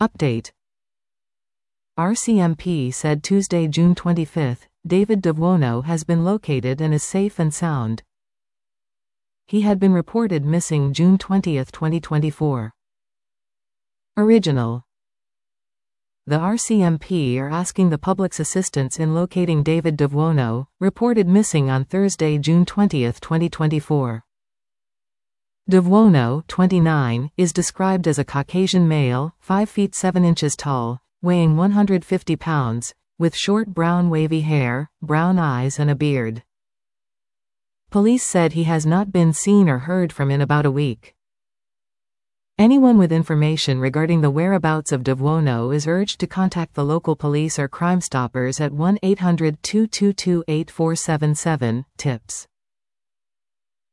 Update. RCMP said Tuesday, June 25, David Davono has been located and is safe and sound. He had been reported missing June 20, 2024. Original. The RCMP are asking the public's assistance in locating David Davono, reported missing on Thursday, June 20, 2024. Davono, 29, is described as a Caucasian male, 5 feet 7 inches tall, weighing 150 pounds, with short brown wavy hair, brown eyes and a beard. Police said he has not been seen or heard from in about a week. Anyone with information regarding the whereabouts of Davono is urged to contact the local police or Crime Stoppers at 1-800-222-8477, tips.